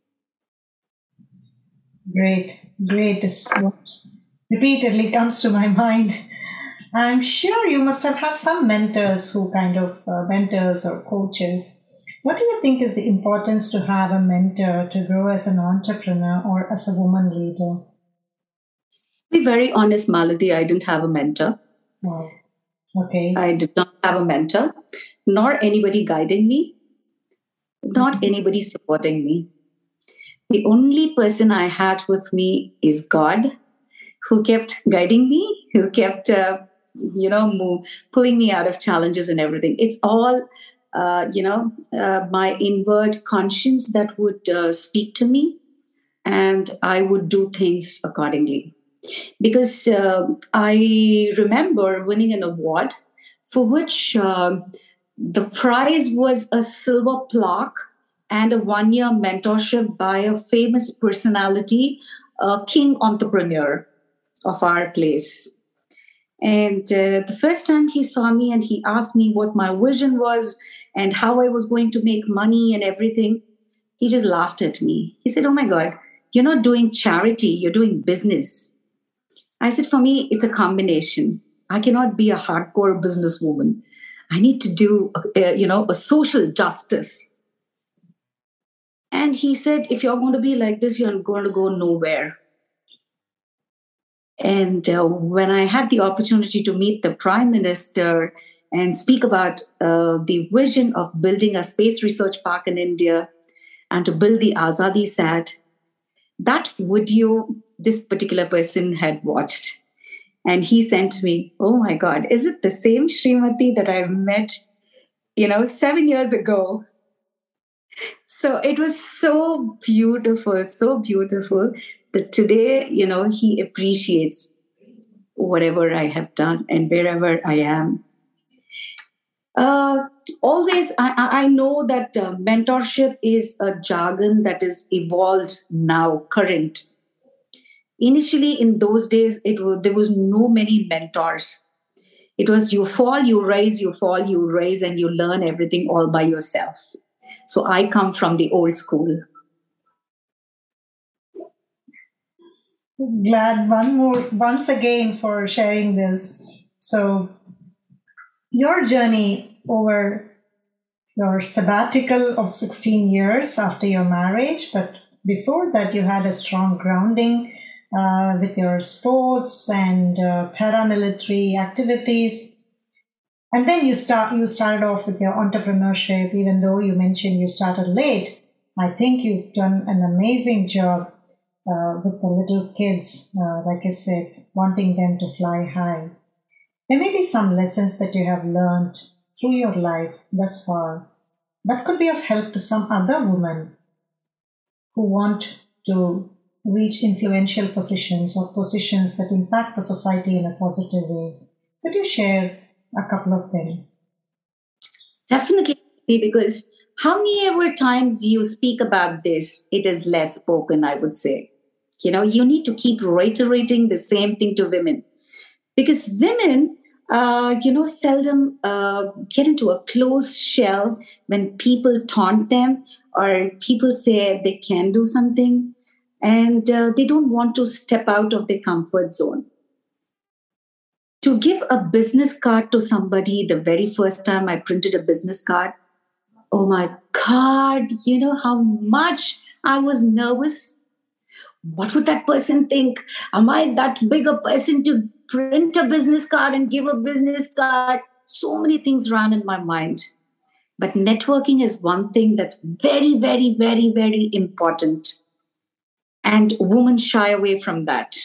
Great, great is what repeatedly comes to my mind. I'm sure you must have had some mentors who kind of uh, mentors or coaches. What do you think is the importance to have a mentor to grow as an entrepreneur or as a woman leader? To be very honest, Malati, I didn't have a mentor. Wow. Okay. I did not have a mentor, nor anybody guiding me, not anybody supporting me. The only person I had with me is God, who kept guiding me, who kept, uh, you know, move, pulling me out of challenges and everything. It's all Uh, you know, uh, my inward conscience that would uh, speak to me, and I would do things accordingly. Because uh, I remember winning an award for which uh, the prize was a silver plaque and a one year mentorship by a famous personality, a king entrepreneur of our place. And uh, the first time he saw me and he asked me what my vision was and how I was going to make money and everything, he just laughed at me. He said, "Oh my God, you're not doing charity, you're doing business." I said, "For me, it's a combination. I cannot be a hardcore businesswoman. I need to do, uh, you know, a social justice." And he said, "If you're going to be like this, you're going to go nowhere." And uh, when I had the opportunity to meet the Prime Minister and speak about uh, the vision of building a space research park in India and to build the Azadi Sat, that video this particular person had watched. And he sent me, "Oh my God, is it the same Srimati that I've met, you know, seven years ago?" So it was so beautiful, so beautiful that today, you know, he appreciates whatever I have done and wherever I am. Uh, always, I, I I know that uh, mentorship is a jargon that is evolved now, current. Initially, in those days, it was, there was no many mentors. It was you fall, you rise, you fall, you rise, and you learn everything all by yourself. So I come from the old school. Glad one more once again for sharing this. So your journey over your sabbatical of sixteen years after your marriage, but before that you had a strong grounding uh, with your sports and uh, paramilitary activities. And then you start you started off with your entrepreneurship, even though you mentioned you started late. I think you've done an amazing job uh, with the little kids, uh, like I said, wanting them to fly high. There may be some lessons that you have learned through your life thus far that could be of help to some other women who want to reach influential positions or positions that impact the society in a positive way. Could you share a couple of them? Definitely, because how many ever times you speak about this, it is less spoken, I would say. You know, you need to keep reiterating the same thing to women because women, uh, you know, seldom uh, get into a closed shell when people taunt them or people say they can do something and uh, they don't want to step out of their comfort zone. To give a business card to somebody, the very first time I printed a business card, oh my God, you know how much I was nervous? What would that person think? Am I that big a person to print a business card and give a business card? So many things ran in my mind. But networking is one thing that's very, very, very, very important. And women shy away from that.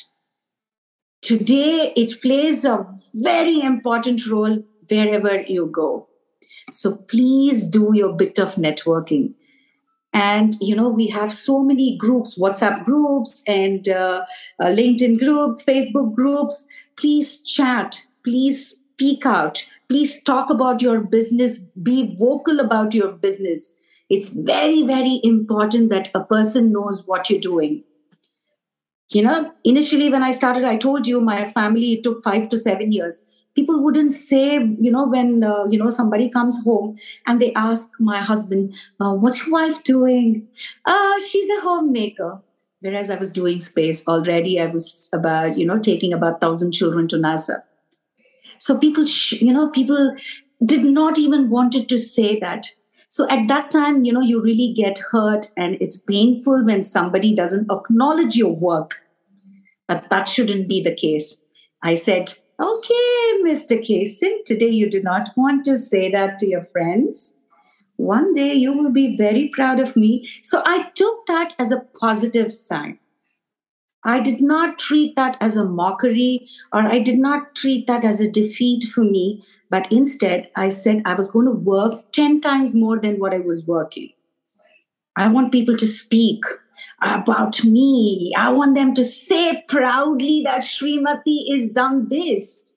Today, it plays a very important role wherever you go. So please do your bit of networking. And, you know, we have so many groups, WhatsApp groups and uh, uh, LinkedIn groups, Facebook groups. Please chat. Please speak out. Please talk about your business. Be vocal about your business. It's very, very important that a person knows what you're doing. You know, initially when I started, I told you my family, it took five to seven years. People wouldn't say, you know, when, uh, you know, somebody comes home and they ask my husband, uh, what's your wife doing? Uh, she's a homemaker. Whereas I was doing space already. I was about, you know, taking about one thousand children to NASA. So people, sh- you know, people did not even wanted to say that. So at that time, you know, you really get hurt and it's painful when somebody doesn't acknowledge your work. But that shouldn't be the case. I said, okay, Mister Kason, today you do not want to say that to your friends. One day you will be very proud of me. So I took that as a positive sign. I did not treat that as a mockery or I did not treat that as a defeat for me, but instead I said I was going to work ten times more than what I was working. I want people to speak about me. I want them to say proudly that Srimati is done this.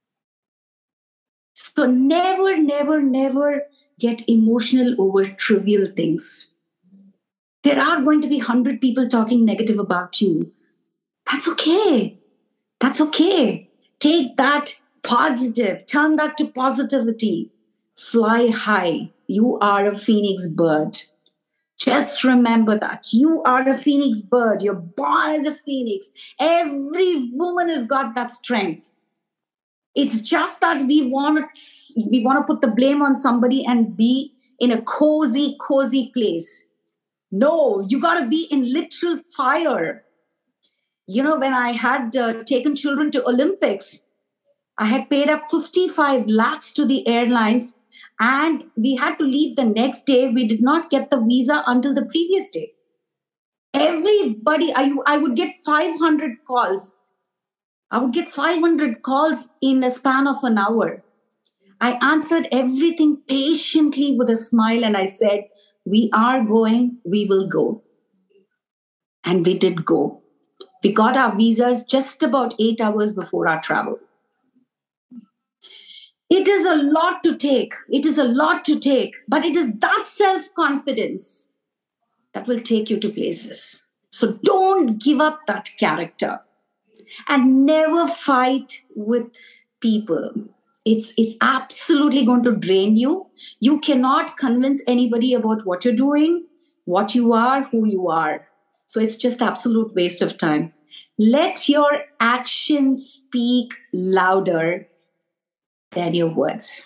So never, never, never get emotional over trivial things. There are going to be one hundred people talking negative about you. That's okay. That's okay. Take that positive, turn that to positivity. Fly high. You are a phoenix bird. Just remember that. You are a phoenix bird. You're born as a phoenix. Every woman has got that strength. It's just that we want to, we want to put the blame on somebody and be in a cozy, cozy place. No, you got to be in literal fire. You know, when I had uh, taken children to Olympics, I had paid up fifty-five lakhs to the airlines and we had to leave the next day. We did not get the visa until the previous day. Everybody, I, I would get five hundred calls. I would get five hundred calls in a span of an hour. I answered everything patiently with a smile and I said, we are going, we will go. And we did go. We got our visas just about eight hours before our travel. It is a lot to take. It is a lot to take. But it is that self-confidence that will take you to places. So don't give up that character. And never fight with people. It's, it's absolutely going to drain you. You cannot convince anybody about what you're doing, what you are, who you are. So it's just absolute waste of time. Let your actions speak louder than your words.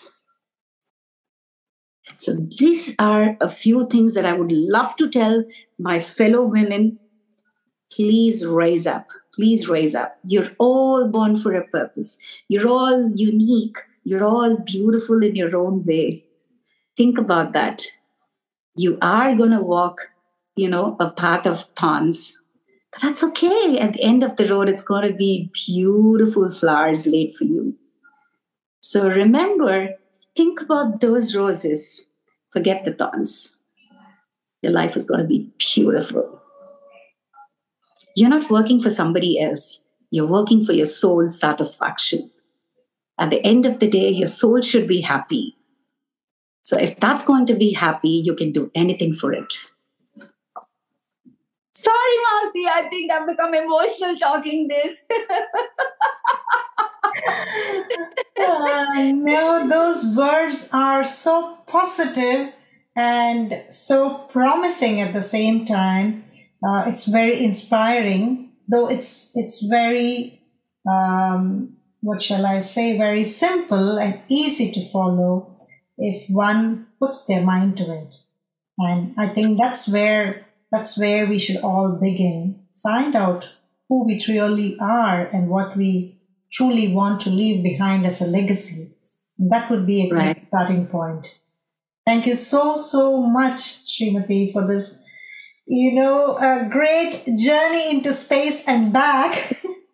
So, these are a few things that I would love to tell my fellow women. Please raise up. Please raise up. You're all born for a purpose. You're all unique. You're all beautiful in your own way. Think about that. You are going to walk, you know, a path of thorns. But that's okay. At the end of the road, it's going to be beautiful flowers laid for you. So remember, think about those roses. Forget the thorns. Your life is going to be beautiful. You're not working for somebody else. You're working for your soul satisfaction. At the end of the day, your soul should be happy. So if that's going to be happy, you can do anything for it. Sorry, Malti, I think I've become emotional talking this. uh, no, those words are so positive and so promising at the same time. Uh, it's very inspiring, though it's it's very, um, what shall I say, very simple and easy to follow if one puts their mind to it. And I think that's where that's where we should all begin. Find out who we truly are and what we truly want to leave behind as a legacy. That would be a great Right. starting point. Thank you so, so much, Srimati, for this, you know, a great journey into space and back.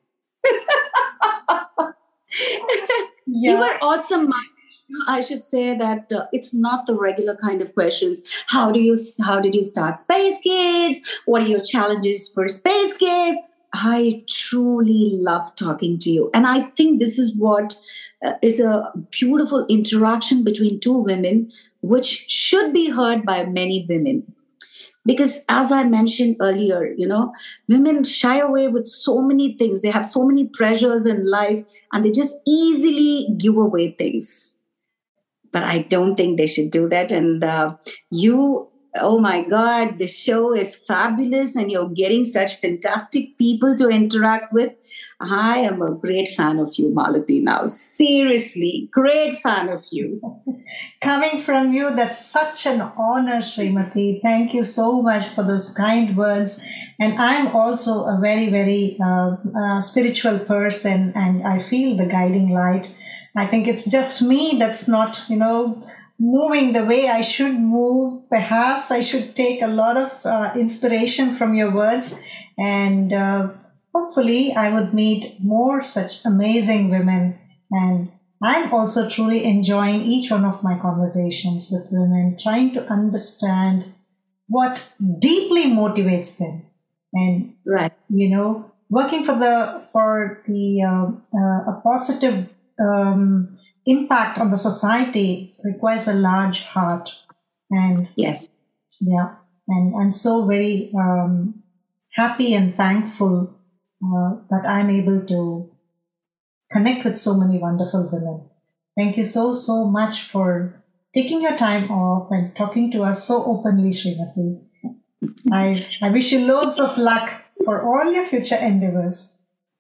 You Yeah. were awesome, Mike. I should say that uh, it's not the regular kind of questions. How do you? How did you start Space Kids? What are your challenges for Space Kids? I truly love talking to you, and I think this is what uh, is a beautiful interaction between two women, which should be heard by many women. Because as I mentioned earlier, you know, women shy away with so many things. They have so many pressures in life, and they just easily give away things, but I don't think they should do that. And uh, you, oh my God, the show is fabulous, and you're getting such fantastic people to interact with. I am a great fan of you, Malati. Now, seriously, great fan of you. Coming from you, that's such an honor, Srimati. Thank you so much for those kind words. And I'm also a very, very uh, uh, spiritual person, and I feel the guiding light. I think it's just me that's not, you know, moving the way I should move. Perhaps I should take a lot of uh, inspiration from your words, and uh, hopefully I would meet more such amazing women. And I'm also truly enjoying each one of my conversations with women, trying to understand what deeply motivates them, and Right. you know, working for the for the um uh, a positive um, impact on the society requires a large heart. And Yes. yeah, and I'm so very um, happy and thankful uh, that I'm able to connect with so many wonderful women. Thank you so, so much for taking your time off and talking to us so openly, Srimati. I, I wish you loads of luck for all your future endeavors.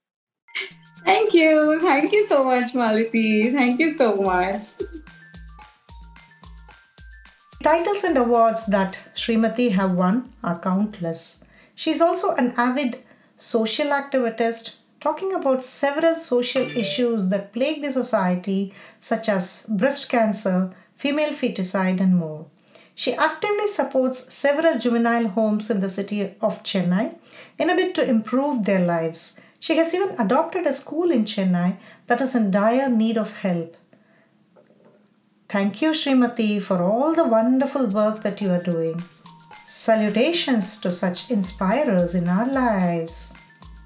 Thank you. Thank you so much, Malati. Thank you so much. Titles and awards that Srimati have won are countless. She's also an avid social activist, talking about several social issues that plague the society, such as breast cancer, female feticide, and more. She actively supports several juvenile homes in the city of Chennai in a bid to improve their lives. She has even adopted a school in Chennai that is in dire need of help. Thank you, Srimati, for all the wonderful work that you are doing. Salutations to such inspirers in our lives.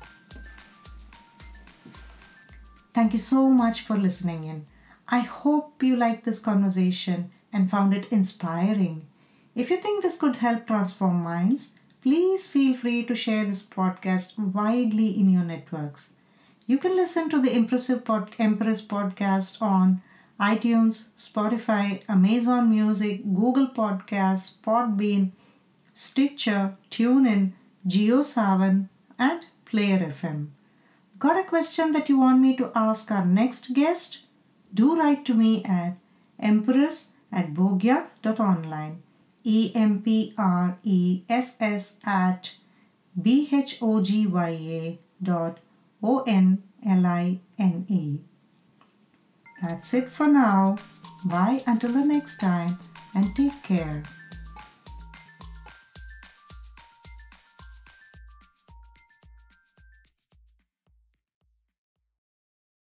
Thank you so much for listening in. I hope you liked this conversation and found it inspiring. If you think this could help transform minds, please feel free to share this podcast widely in your networks. You can listen to the Impressive Pod- Empress podcast on iTunes, Spotify, Amazon Music, Google Podcasts, Podbean, Stitcher, TuneIn, JioSaavn, and Player F M. Got a question that you want me to ask our next guest? Do write to me at empress at bhogya dot online. E M P R E S S at B H O G Y A dot O N L I N E. That's it for now. Bye until the next time and take care.